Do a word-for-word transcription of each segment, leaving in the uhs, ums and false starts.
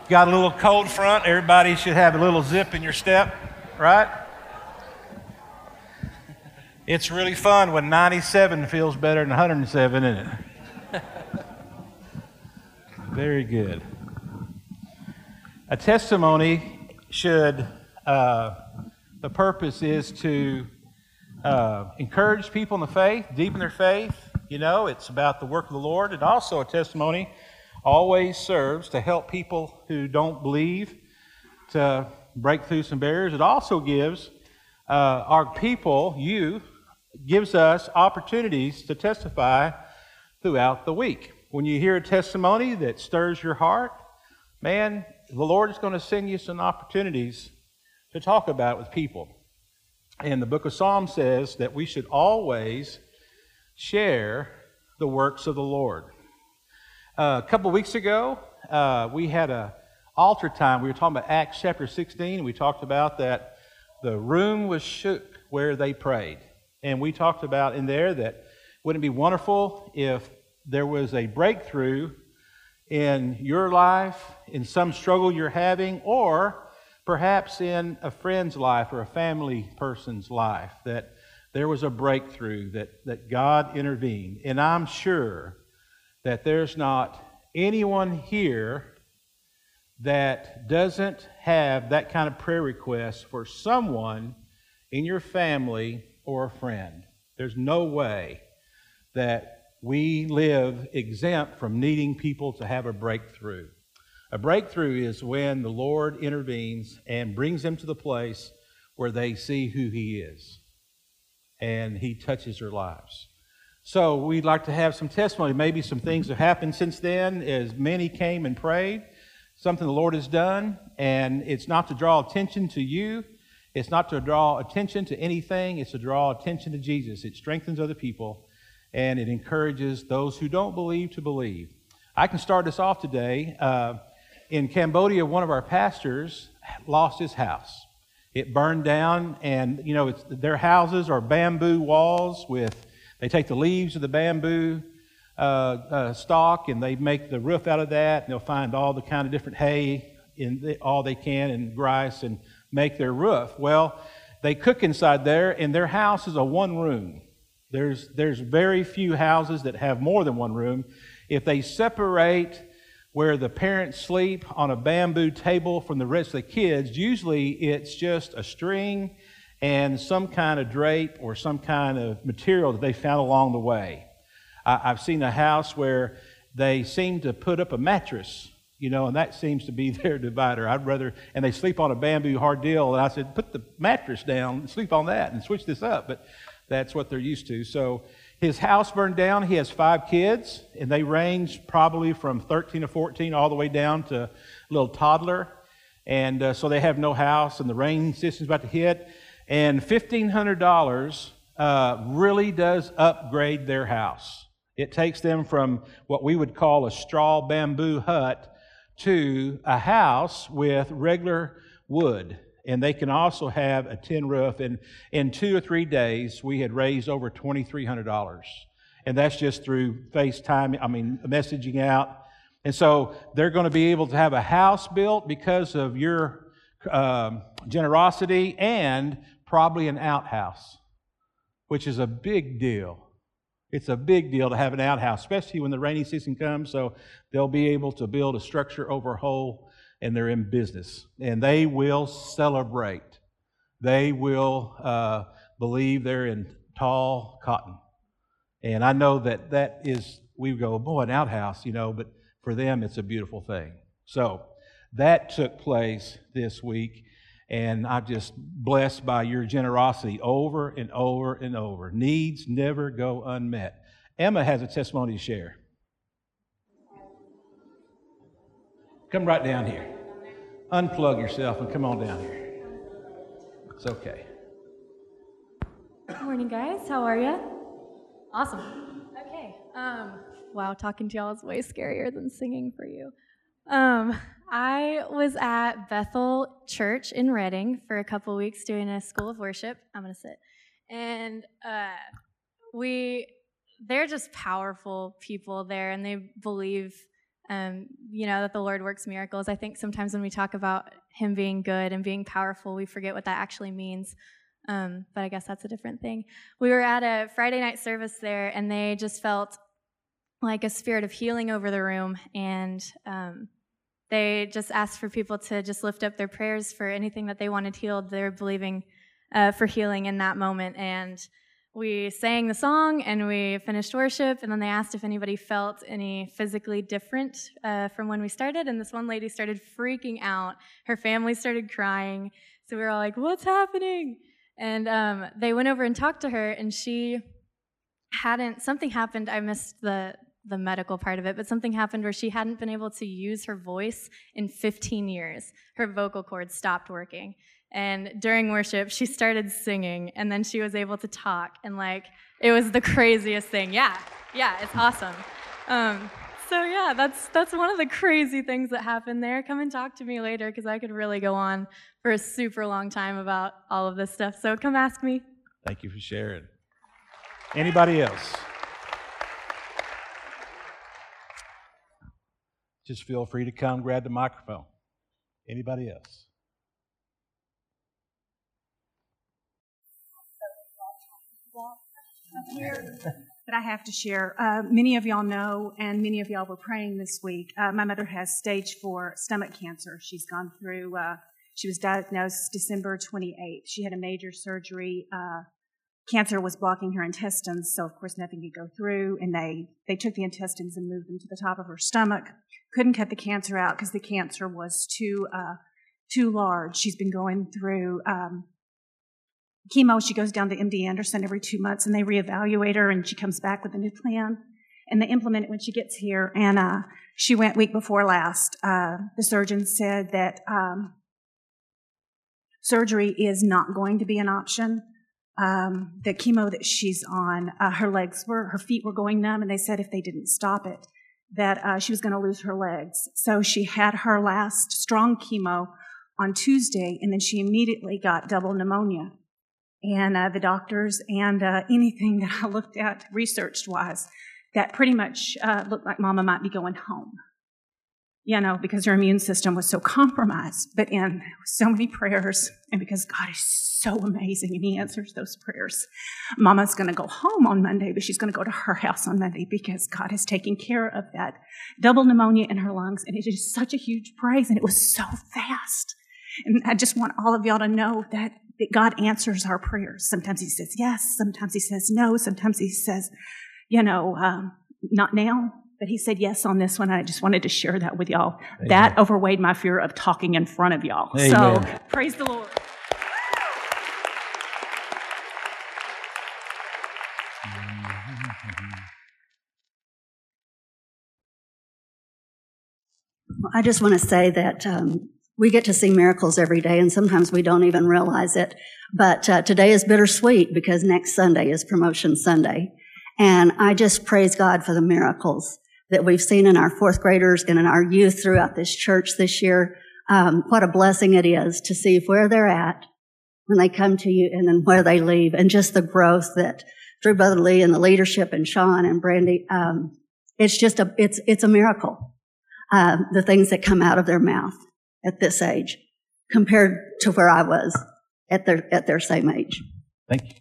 Got a little cold front. Everybody should have a little zip in your step, right? It's really fun when ninety-seven feels better than one hundred seven, isn't it? Very good. A testimony should, uh, the purpose is to uh, encourage people in the faith, deepen their faith. You know, it's about the work of the Lord. And also a testimony always serves to help people who don't believe to break through some barriers. It also gives uh, our people, you, gives us opportunities to testify throughout the week. When you hear a testimony that stirs your heart, man, the Lord is going to send you some opportunities to talk about it with people. And the book of Psalms says that we should always share the works of the Lord. Uh, a couple weeks ago, uh, we had a altar time. We were talking about Acts chapter sixteen. We talked about that the room was shook where they prayed. And we talked about in there that wouldn't it be wonderful if there was a breakthrough in your life, in some struggle you're having, or perhaps in a friend's life or a family person's life, that there was a breakthrough, that, that God intervened. And I'm sure that there's not anyone here that doesn't have that kind of prayer request for someone in your family or a friend. There's no way that we live exempt from needing people to have a breakthrough. A breakthrough is when the Lord intervenes and brings them to the place where they see who He is, and He touches their lives. So we'd like to have some testimony. Maybe some things have happened since then as many came and prayed. Something the Lord has done, and it's not to draw attention to you. It's not to draw attention to anything. It's to draw attention to Jesus. It strengthens other people, and it encourages those who don't believe to believe. I can start this off today. Uh, in Cambodia, one of our pastors lost his house. It burned down, and you know, it's, their houses are bamboo walls with, they take the leaves of the bamboo uh, uh, stalk and they make the roof out of that, and they'll find all the kind of different hay in the, all they can and grass and make their roof. Well, they cook inside there, and their house is a one room. There's, there's very few houses that have more than one room. If they separate where the parents sleep on a bamboo table from the rest of the kids, usually it's just a string and some kind of drape or some kind of material that they found along the way. I, I've seen a house where they seem to put up a mattress, you know, and that seems to be their divider. I'd rather, and they sleep on a bamboo hard deal, and I said, put the mattress down and sleep on that and switch this up, but that's what they're used to. So his house burned down. He has five kids, and they range probably from thirteen to fourteen all the way down to a little toddler. And uh, so they have no house, and the rain system's about to hit. And fifteen hundred dollars uh, really does upgrade their house. It takes them from what we would call a straw bamboo hut to a house with regular wood. And they can also have a tin roof. And in two or three days, we had raised over twenty-three hundred dollars. And that's just through FaceTime, I mean, messaging out. And so they're going to be able to have a house built because of your um, generosity, and probably an outhouse, which is a big deal. It's a big deal to have an outhouse, especially when the rainy season comes. So they'll be able to build a structure over a hole, and they're in business. And they will celebrate. They will uh, believe they're in tall cotton. And I know that that is, we go, boy, an outhouse, you know, but for them it's a beautiful thing. So that took place this week, and I'm just blessed by your generosity over and over and over. Needs never go unmet. Emma has a testimony to share. Come right down here. Unplug yourself and come on down here. It's okay. Good morning, guys. How are you? Awesome. Okay. Um, wow, talking to y'all is way scarier than singing for you. Um, I was at Bethel Church in Redding for a couple weeks doing a school of worship. I'm going to sit. And uh, we, they're just powerful people there, and they believe um, you know, that the Lord works miracles. I think sometimes when we talk about him being good and being powerful, we forget what that actually means. Um, but I guess that's a different thing. We were at a Friday night service there, and they just felt like a spirit of healing over the room, and um, they just asked for people to just lift up their prayers for anything that they wanted healed. They were believing uh, for healing in that moment, and we sang the song, and we finished worship, and then they asked if anybody felt any physically different uh, from when we started, and this one lady started freaking out. Her family started crying, so we were all like, what's happening? And um, they went over and talked to her, and she hadn't, something happened, I missed the the medical part of it, but something happened where she hadn't been able to use her voice in fifteen years. Her vocal cords stopped working. And during worship, she started singing, and then she was able to talk, and like, it was the craziest thing. Yeah, yeah, it's awesome. Um, so yeah, that's that's one of the crazy things that happened there. Come and talk to me later, because I could really go on for a super long time about all of this stuff. So come ask me. Thank you for sharing. Anybody else? Just feel free to come grab the microphone. Anybody else? But I have to share. Uh, many of y'all know, and many of y'all were praying this week. Uh, my mother has stage four stomach cancer. She's gone through, uh, she was diagnosed December twenty-eighth. She had a major surgery. Uh, cancer was blocking her intestines, so of course nothing could go through, and they, they took the intestines and moved them to the top of her stomach. Couldn't cut the cancer out because the cancer was too, uh, too large. She's been going through um, chemo. She goes down to M D Anderson every two months, and they reevaluate her, and she comes back with a new plan, and they implement it when she gets here. And uh, she went week before last. Uh, the surgeon said that um, surgery is not going to be an option. Um, the chemo that she's on, uh, her legs were, her feet were going numb, and they said if they didn't stop it, that uh, she was going to lose her legs. So she had her last strong chemo on Tuesday, and then she immediately got double pneumonia. And uh, the doctors and uh, anything that I looked at researched-wise, that pretty much uh, looked like Mama might be going home, you know, because her immune system was so compromised. But in so many prayers, and because God is so amazing and he answers those prayers, Mama's going to go home on Monday, but she's going to go to her house on Monday because God is taking care of that double pneumonia in her lungs. And it is such a huge praise, and it was so fast. And I just want all of y'all to know that, that God answers our prayers. Sometimes he says yes, sometimes he says no, sometimes he says, you know, um, not now. But he said yes on this one, and I just wanted to share that with y'all. Amen. That overweighed my fear of talking in front of y'all. Amen. So praise the Lord. Well, I just want to say that um, we get to see miracles every day, and sometimes we don't even realize it. But uh, today is bittersweet because next Sunday is Promotion Sunday. And I just praise God for the miracles that we've seen in our fourth graders and in our youth throughout this church this year. Um, what a blessing it is to see where they're at when they come to you and then where they leave, and just the growth that through Brother Lee and the leadership and Sean and Brandy. Um, it's just a, it's, it's a miracle. Uh, the things that come out of their mouth at this age compared to where I was at their, at their same age. Thank you.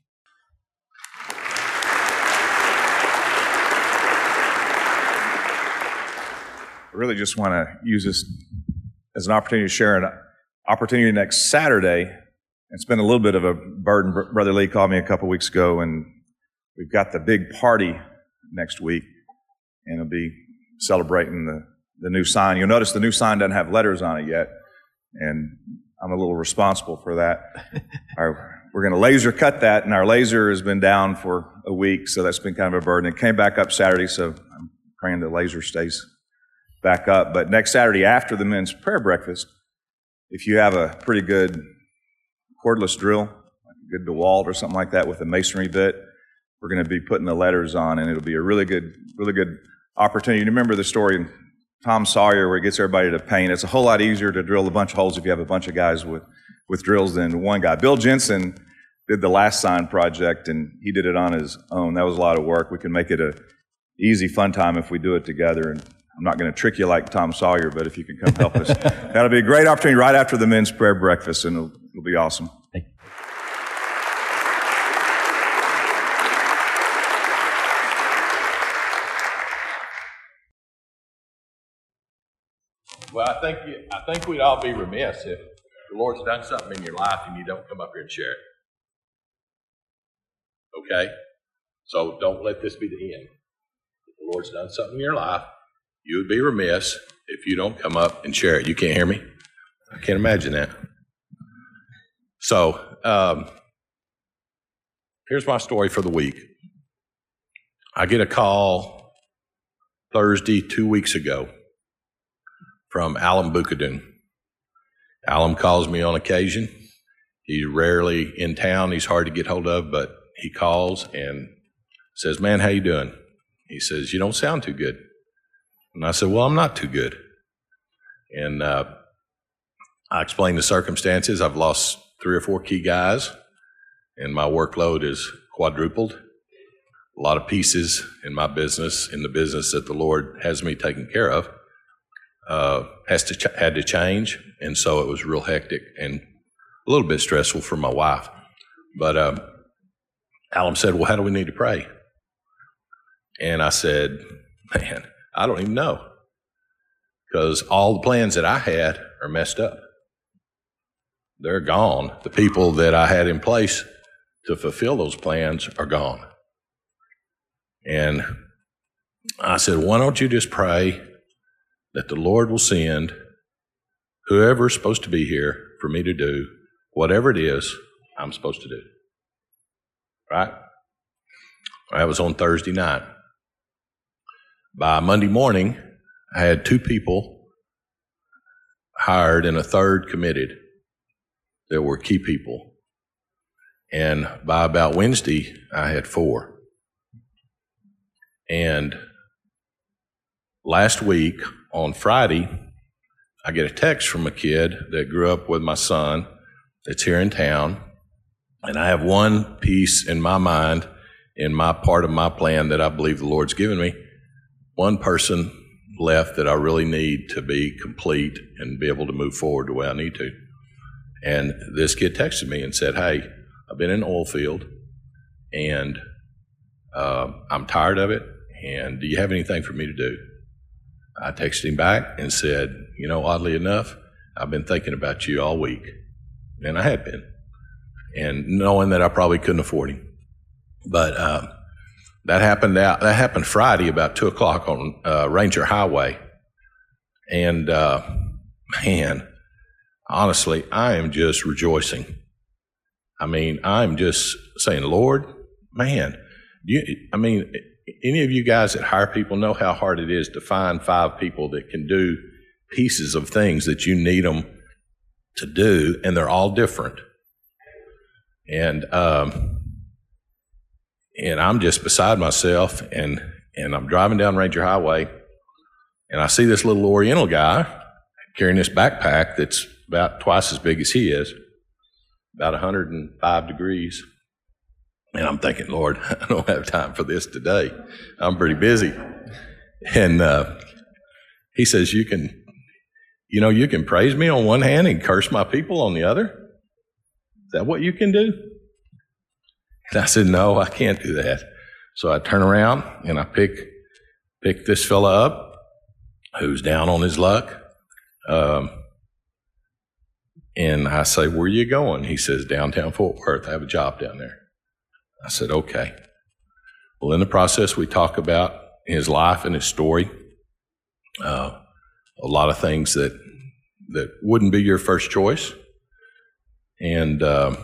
I really just want to use this as an opportunity to share an opportunity next Saturday. It's been a little bit of a burden. Brother Lee called me a couple weeks ago, and we've got the big party next week, and it'll be celebrating the, the new sign. You'll notice the new sign doesn't have letters on it yet, and I'm a little responsible for that. our, we're going to laser cut that, and our laser has been down for a week, so that's been kind of a burden. It came back up Saturday, so I'm praying the laser stays back up. But next Saturday after the men's prayer breakfast, if you have a pretty good cordless drill, like a good DeWalt or something like that with a masonry bit, we're going to be putting the letters on, and it'll be a really good, really good opportunity. You remember the story in Tom Sawyer where he gets everybody to paint. It's a whole lot easier to drill a bunch of holes if you have a bunch of guys with, with drills than one guy. Bill Jensen did the last sign project, and he did it on his own. That was a lot of work. We can make it a easy, fun time if we do it together. And I'm not going to trick you like Tom Sawyer, but if you can come help us, that'll be a great opportunity right after the men's prayer breakfast, and it'll, it'll be awesome. Thank you. Well, I think you, I think we'd all be remiss if the Lord's done something in your life and you don't come up here and share it. Okay? So don't let this be the end. If the Lord's done something in your life, you would be remiss if you don't come up and share it. You can't hear me? I can't imagine that. So, um, here's my story for the week. I get a call Thursday, two weeks ago, from Alan Bukadun. Alan calls me on occasion. He's rarely in town. He's hard to get hold of, but he calls and says, "Man, how you doing?" He says, "You don't sound too good." And I said, "Well, I'm not too good." And uh, I explained the circumstances. I've lost three or four key guys, and my workload is quadrupled. A lot of pieces in my business, in the business that the Lord has me taken care of, uh, has to ch- had to change, and so it was real hectic and a little bit stressful for my wife. But um, Alan said, "Well, how do we need to pray?" And I said, "Man, I don't even know, because all the plans that I had are messed up. They're gone. The people that I had in place to fulfill those plans are gone." And I said, "Why don't you just pray that the Lord will send whoever's supposed to be here for me to do whatever it is I'm supposed to do." Right? That was on Thursday night. By Monday morning, I had two people hired and a third committed that were key people. And by about Wednesday, I had four. And last week, on Friday, I get a text from a kid that grew up with my son that's here in town. And I have one piece in my mind, in my part of my plan that I believe the Lord's given me. One person left that I really need to be complete and be able to move forward the way I need to. And this kid texted me and said, "Hey, I've been in the oil field, and uh, I'm tired of it, and do you have anything for me to do?" I texted him back and said, "You know, oddly enough, I've been thinking about you all week." And I had been, and knowing that I probably couldn't afford him. But um, that happened out. That happened Friday about two o'clock on uh, Ranger Highway. And uh, man, honestly, I am just rejoicing. I mean, I'm just saying, "Lord, man, do you, I mean, any of you guys that hire people know how hard it is to find five people that can do pieces of things that you need them to do, and they're all different." And um, and I'm just beside myself, and and I'm driving down Ranger Highway, and I see this little Oriental guy carrying this backpack that's about twice as big as he is, about one hundred five degrees. And I'm thinking, "Lord, I don't have time for this today. I'm pretty busy." And uh, he says, you can, you know, you can praise me on one hand and curse my people on the other? Is that what you can do? And I said, "No, I can't do that." So I turn around and I pick pick this fella up who's down on his luck. Um, and I say, "Where are you going?" He says, "Downtown Fort Worth. I have a job down there." I said, "Okay." Well, in the process, we talk about his life and his story. Uh, a lot of things that that wouldn't be your first choice. And uh,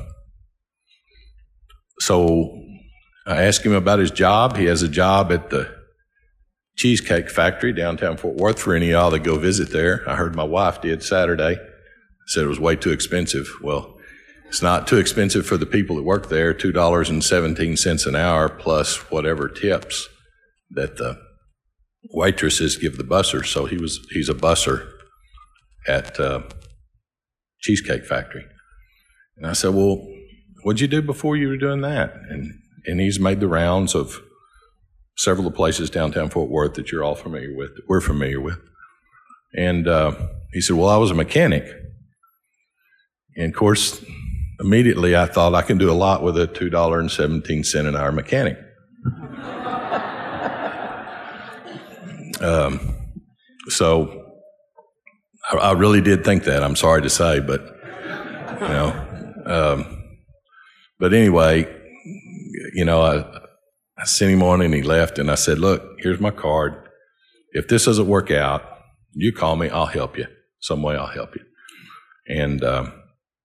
so I asked him about his job. He has a job at the Cheesecake Factory downtown Fort Worth for any of y'all that go visit there. I heard my wife did Saturday. Said it was way too expensive. Well, it's not too expensive for the people that work there, two dollars and seventeen cents an hour plus whatever tips that the waitresses give the busser. So he was he's a busser at uh, Cheesecake Factory. And I said, "Well, what'd you do before you were doing that?" And and he's made the rounds of several of the places downtown Fort Worth that you're all familiar with, that we're familiar with. And uh, he said, well, I was a mechanic. And of course, immediately I thought I can do a lot with a two dollars and seventeen cents an hour mechanic. um, so I, I really did think that, I'm sorry to say, but, you know, um, but anyway, you know, I, I sent him on and he left, and I said, look, here's my card. If this doesn't work out, you call me, I'll help you. Some way I'll help you. And um,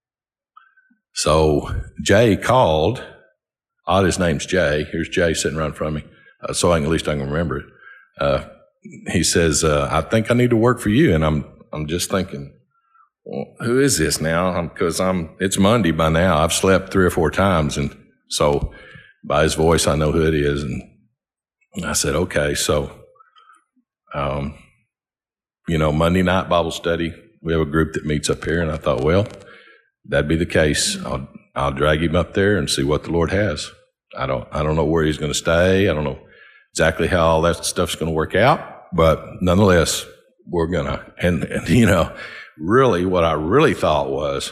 so Jay called. Odd, his name's Jay. Here's Jay sitting right in front of me, uh, so I can, at least I can remember it. Uh, he says, uh, I think I need to work for you. And I'm I'm just thinking, well, who is this now? Because I'm, I'm it's Monday by now. I've slept three or four times, and so by his voice, I know who it is. And I said, okay. So, um, you know, Monday night Bible study, we have a group that meets up here, and I thought, well, that'd be the case. I'll I'll drag him up there and see what the Lord has. I don't I don't know where he's going to stay. I don't know exactly how all that stuff's going to work out, but nonetheless, we're gonna. And, and you know, really, what I really thought was,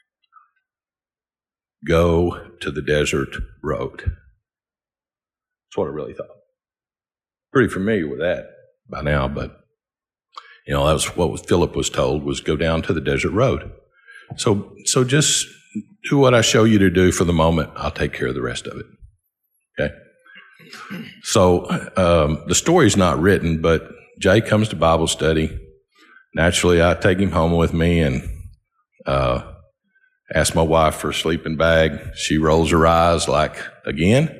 go to the desert road. That's what I really thought. Pretty familiar with that by now, but you know, that was what Philip was told, was go down to the desert road. So, so just do what I show you to do for the moment. I'll take care of the rest of it. Okay. So, um, the story's not written, but Jay comes to Bible study. Naturally, I take him home with me and, uh, ask my wife for a sleeping bag. She rolls her eyes like, again?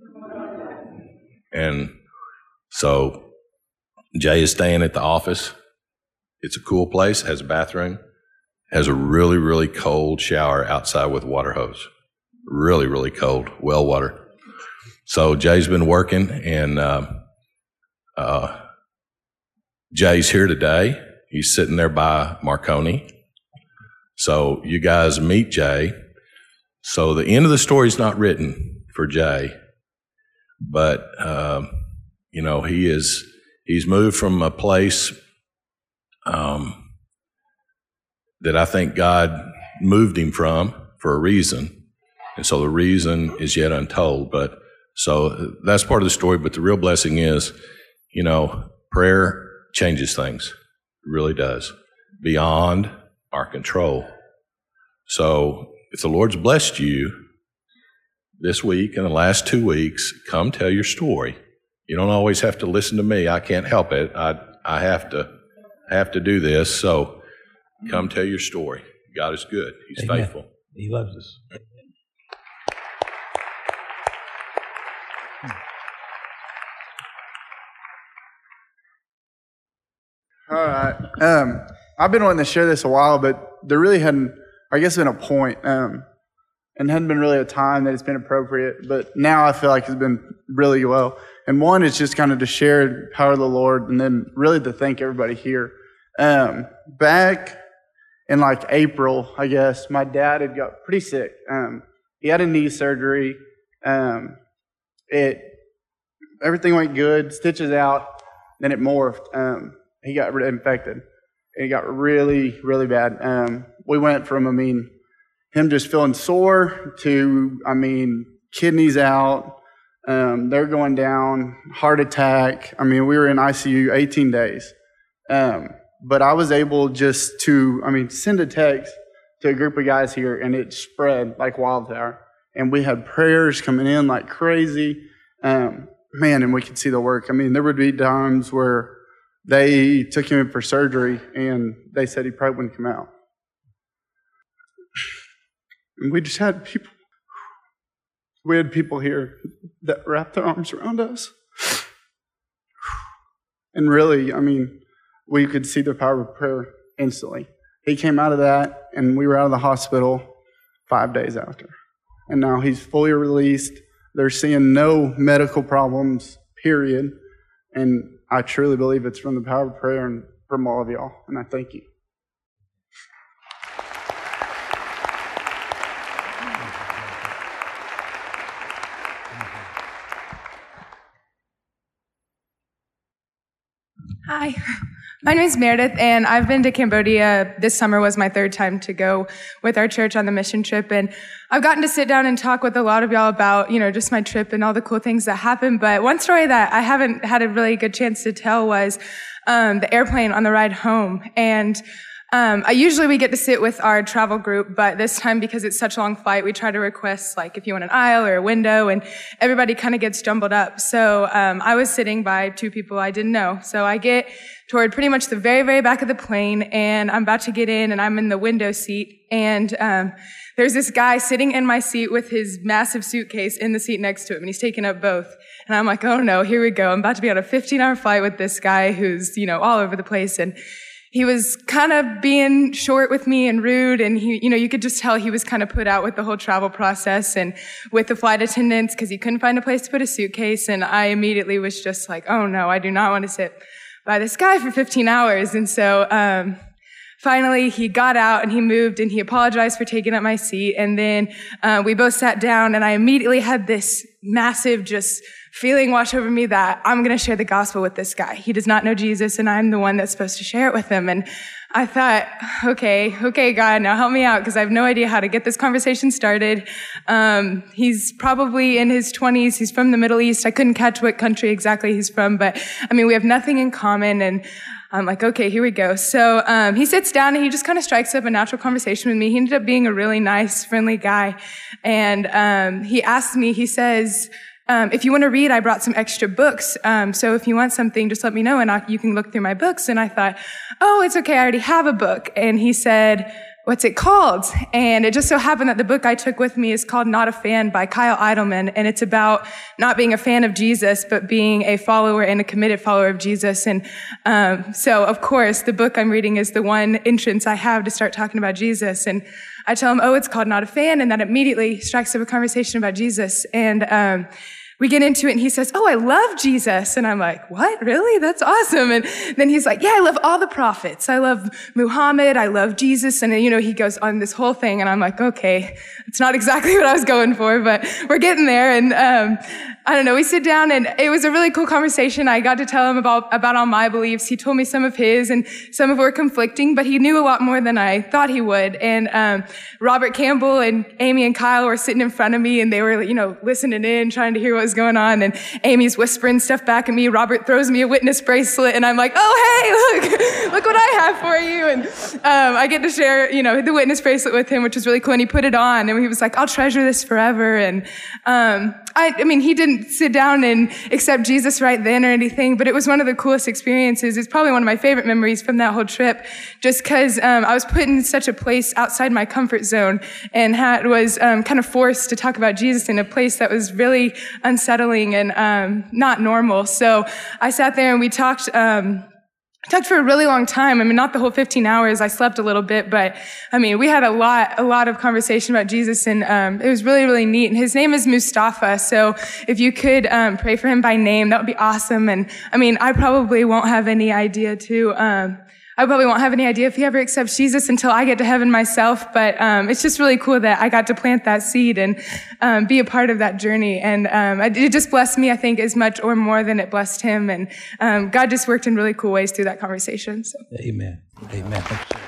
And so Jay is staying at the office. It's a cool place, has a bathroom, has a really, really cold shower outside with a water hose. Really, really cold, well water. So Jay's been working, and uh, uh, Jay's here today. He's sitting there by Marconi. So you guys meet Jay. So the end of the story's not written for Jay, but, um, you know, he is, he's moved from a place Um, that I think God moved him from for a reason. And so the reason is yet untold. But so that's part of the story. But the real blessing is, you know, prayer changes things. It really does. Beyond our control. So if the Lord's blessed you this week and the last two weeks, come tell your story. You don't always have to listen to me. I can't help it. I, I have to. have to do this, so come tell your story. God is good. He's Amen. faithful. He loves us. All right. Um, I've been wanting to share this a while, but there really hadn't, I guess, been a point, um, and hadn't been really a time that it's been appropriate. But now I feel like it's been really well. And one is just kind of to share the power of the Lord, and then really to thank everybody here. Um, back in like April, I guess, my dad had got pretty sick. Um, he had a knee surgery. Um, it everything went good, stitches out, then it morphed. Um, he got infected. It got really, really bad. Um, we went from, I mean, him just feeling sore to, I mean, kidneys out. Um, they're going down, heart attack. I mean, we were in I C U eighteen days. Um, but I was able just to, I mean, send a text to a group of guys here, and it spread like wildfire. And we had prayers coming in like crazy. Um, man, and we could see the work. I mean, there would be times where they took him in for surgery, and they said he probably wouldn't come out. And we just had people. We had people here that wrapped their arms around us. And really, I mean, we could see the power of prayer instantly. He came out of that, and we were out of the hospital five days after. And now he's fully released. They're seeing no medical problems, period. And I truly believe it's from the power of prayer and from all of y'all. And I thank you. Hi, my name is Meredith, and I've been to Cambodia. This summer was my third time to go with our church on the mission trip, and I've gotten to sit down and talk with a lot of y'all about, you know, just my trip and all the cool things that happened. But one story that I haven't had a really good chance to tell was um, the airplane on the ride home. And Um, I usually we get to sit with our travel group, but this time because it's such a long flight, we try to request like if you want an aisle or a window, and everybody kind of gets jumbled up. So um, I was sitting by two people I didn't know. So I get toward pretty much the very, very back of the plane, and I'm about to get in, and I'm in the window seat, and um, there's this guy sitting in my seat with his massive suitcase in the seat next to him, and he's taking up both. And I'm like, oh no, here we go. I'm about to be on a fifteen-hour flight with this guy who's, you know, all over the place, and he was kind of being short with me and rude, and he, you know, you could just tell he was kind of put out with the whole travel process and with the flight attendants because he couldn't find a place to put a suitcase. And I immediately was just like, oh no, I do not want to sit by this guy for fifteen hours. And so um, finally he got out and he moved and he apologized for taking up my seat. And then uh, we both sat down, and I immediately had this massive just feeling wash over me that I'm going to share the gospel with this guy. He does not know Jesus, and I'm the one that's supposed to share it with him. And I thought, okay, okay, God, now help me out, because I have no idea how to get this conversation started. Um, he's probably in his twenties. He's from the Middle East. I couldn't catch what country exactly he's from, but I mean, we have nothing in common. And I'm like, okay, here we go. So um, he sits down and he just kind of strikes up a natural conversation with me. He ended up being a really nice, friendly guy. And um, he asked me, he says, Um, if you want to read, I brought some extra books. Um, so if you want something, just let me know and I, you can look through my books. And I thought, oh, it's okay. I already have a book. And he said, what's it called? And it just so happened that the book I took with me is called Not a Fan by Kyle Idleman. And it's about not being a fan of Jesus, but being a follower and a committed follower of Jesus. And um, so, of course, the book I'm reading is the one entrance I have to start talking about Jesus. And I tell him, oh, it's called Not a Fan. And that immediately strikes up a conversation about Jesus. And um, we get into it, and he says, oh, I love Jesus. And I'm like, what? Really? That's awesome. And then he's like, yeah, I love all the prophets. I love Muhammad. I love Jesus. And, you know, he goes on this whole thing. And I'm like, okay, it's not exactly what I was going for, but we're getting there. And um, I don't know, we sit down, and it was a really cool conversation. I got to tell him about, about all my beliefs. He told me some of his, and some of were conflicting, but he knew a lot more than I thought he would. And um, Robert Campbell and Amy and Kyle were sitting in front of me, and they were, you know, listening in, trying to hear what was going on. And Amy's whispering stuff back at me. Robert throws me a witness bracelet, and I'm like, oh, hey, look, look what I have for you. And um, I get to share, you know, the witness bracelet with him, which was really cool. And he put it on, and he was like, I'll treasure this forever. And um, I, I mean, he didn't sit down and accept Jesus right then or anything, but it was one of the coolest experiences. It's probably one of my favorite memories from that whole trip, just because um, I was put in such a place outside my comfort zone, and had, was um, kind of forced to talk about Jesus in a place that was really unsettling and um, not normal. So I sat there and we talked um talked for a really long time. I mean, not the whole fifteen hours. I slept a little bit, but I mean, we had a lot, a lot of conversation about Jesus, and um, it was really, really neat. And his name is Mustafa. So if you could um, pray for him by name, that would be awesome. And I mean, I probably won't have any idea to, um, I probably won't have any idea if he ever accepts Jesus until I get to heaven myself. But um, it's just really cool that I got to plant that seed and um, be a part of that journey. And um, it just blessed me, I think, as much or more than it blessed him. And um, God just worked in really cool ways through that conversation. So. Amen. Amen. Thank you.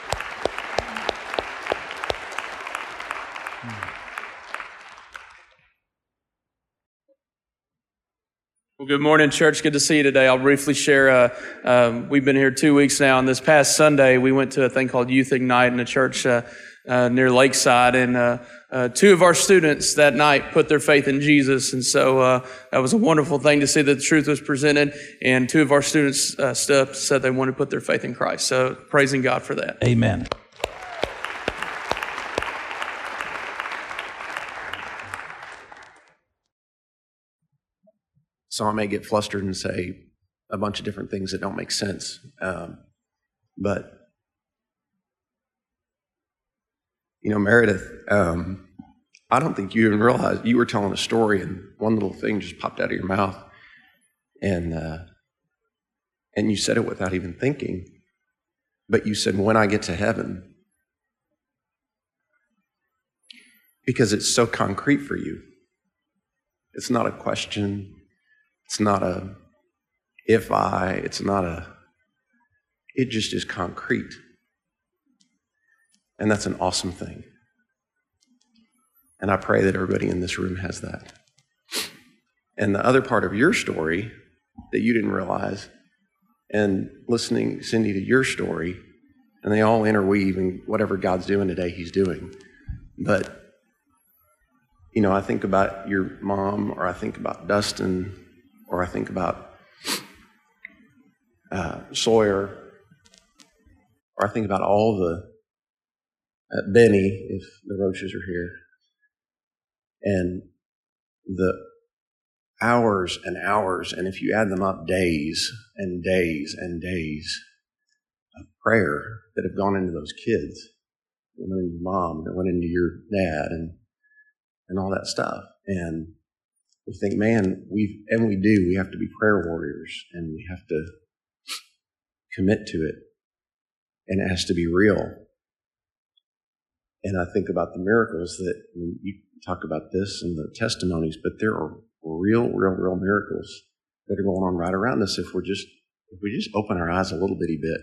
Well, good morning, church. Good to see you today. I'll briefly share, uh, um, we've been here two weeks now, and this past Sunday, we went to a thing called Youth Ignite in a church uh, uh, near Lakeside, and uh, uh, two of our students that night put their faith in Jesus, and so uh, that was a wonderful thing to see that the truth was presented, and two of our students uh, stood up and said they wanted to put their faith in Christ, so praising God for that. Amen. So I may get flustered and say a bunch of different things that don't make sense. Um, but, you know, Meredith, um, I don't think you even realized you were telling a story and one little thing just popped out of your mouth. And, uh, and you said it without even thinking. But you said, when I get to heaven. Because it's so concrete for you. It's not a question. It's not a if I, it's not a It just is concrete. And that's an awesome thing. And I pray that everybody in this room has that. And the other part of your story that you didn't realize, and listening, Cindy, to your story, and they all interweave, and whatever God's doing today, he's doing. But, you know, I think about your mom, or I think about Dustin, or I think about uh, Sawyer, or I think about all the, uh, Benny, if the Roaches are here, and the hours and hours, and if you add them up, days and days and days of prayer that have gone into those kids, that went into your mom, that went into your dad, and and all that stuff. And we think, man, we and we do. We have to be prayer warriors, and we have to commit to it, and it has to be real. And I think about the miracles that, I mean, you talk about this and the testimonies, but there are real, real, real miracles that are going on right around us if we're just if we just open our eyes a little bitty bit.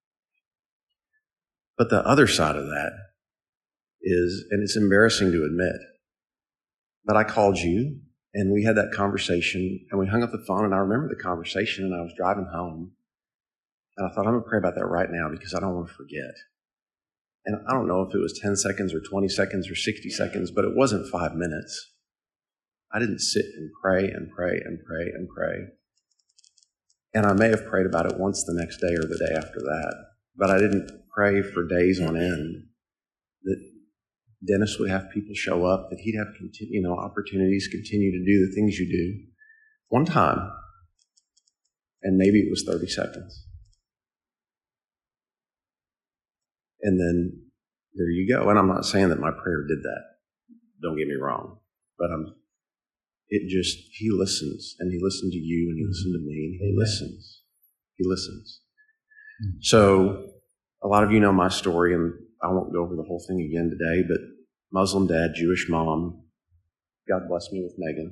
But the other side of that is, and it's embarrassing to admit, but I called you and we had that conversation and we hung up the phone, and I remember the conversation, and I was driving home and I thought, I'm going to pray about that right now because I don't want to forget. And I don't know if it was ten seconds or twenty seconds or sixty seconds, but it wasn't five minutes. I didn't sit and pray and pray and pray and pray. And I may have prayed about it once the next day or the day after that, but I didn't pray for days on end that Dennis would have people show up, that he'd have continue, you know, opportunities, continue to do the things you do. One time, and maybe it was thirty seconds. And then there you go. And I'm not saying that my prayer did that. Don't get me wrong. But I'm, it just, he listens, and he listened to you, and he listened to me, and he Amen. listens. He listens. Mm-hmm. So a lot of you know my story, and I won't go over the whole thing again today, but Muslim dad, Jewish mom, God bless me with Megan.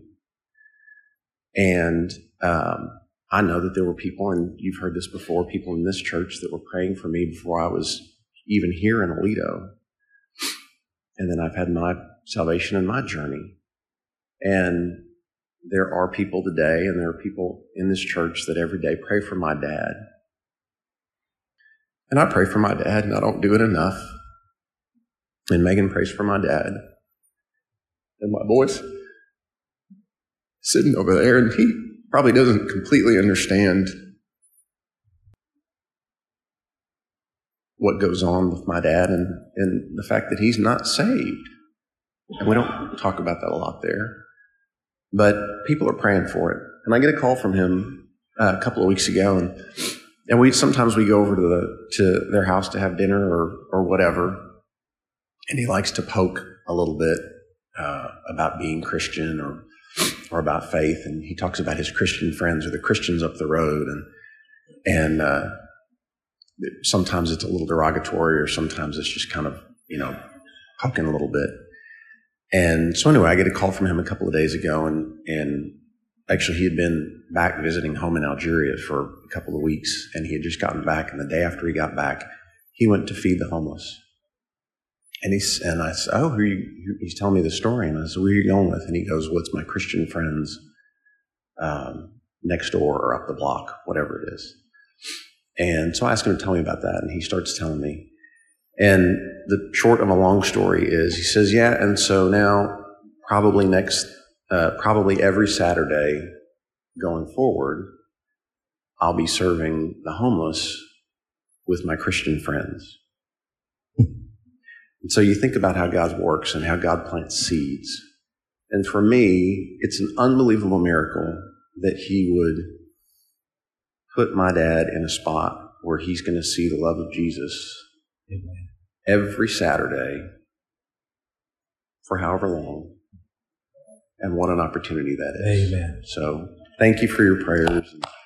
And um, I know that there were people, and you've heard this before, people in this church that were praying for me before I was even here in Aledo. And then I've had my salvation and my journey. And there are people today, and there are people in this church that every day pray for my dad. And I pray for my dad, and I don't do it enough. And Megan prays for my dad. And my boy's sitting over there, and he probably doesn't completely understand what goes on with my dad, and, and the fact that he's not saved. And we don't talk about that a lot there. But people are praying for it. And I get a call from him uh, a couple of weeks ago, and and we sometimes we go over to the to their house to have dinner or or whatever, and he likes to poke a little bit uh, about being Christian or or about faith, and he talks about his Christian friends or the Christians up the road, and and uh, sometimes it's a little derogatory, or sometimes it's just kind of, you know, poking a little bit. And so anyway, I get a call from him a couple of days ago, and, and actually he had been back visiting home in Algeria for a couple of weeks, and he had just gotten back, and the day after he got back, he went to feed the homeless. And he's, and I said, oh, who are you? He's telling me the story, and I said, who are you going with? And he goes, well, it's my Christian friends um, next door or up the block, whatever it is. And so I asked him to tell me about that, and he starts telling me. And the short of a long story is, he says, yeah, and so now probably next, uh, probably every Saturday going forward, I'll be serving the homeless with my Christian friends. And so you think about how God works and how God plants seeds. And for me, it's an unbelievable miracle that he would put my dad in a spot where he's going to see the love of Jesus Amen. Every Saturday for however long. And what an opportunity that is. Amen. So thank you for your prayers.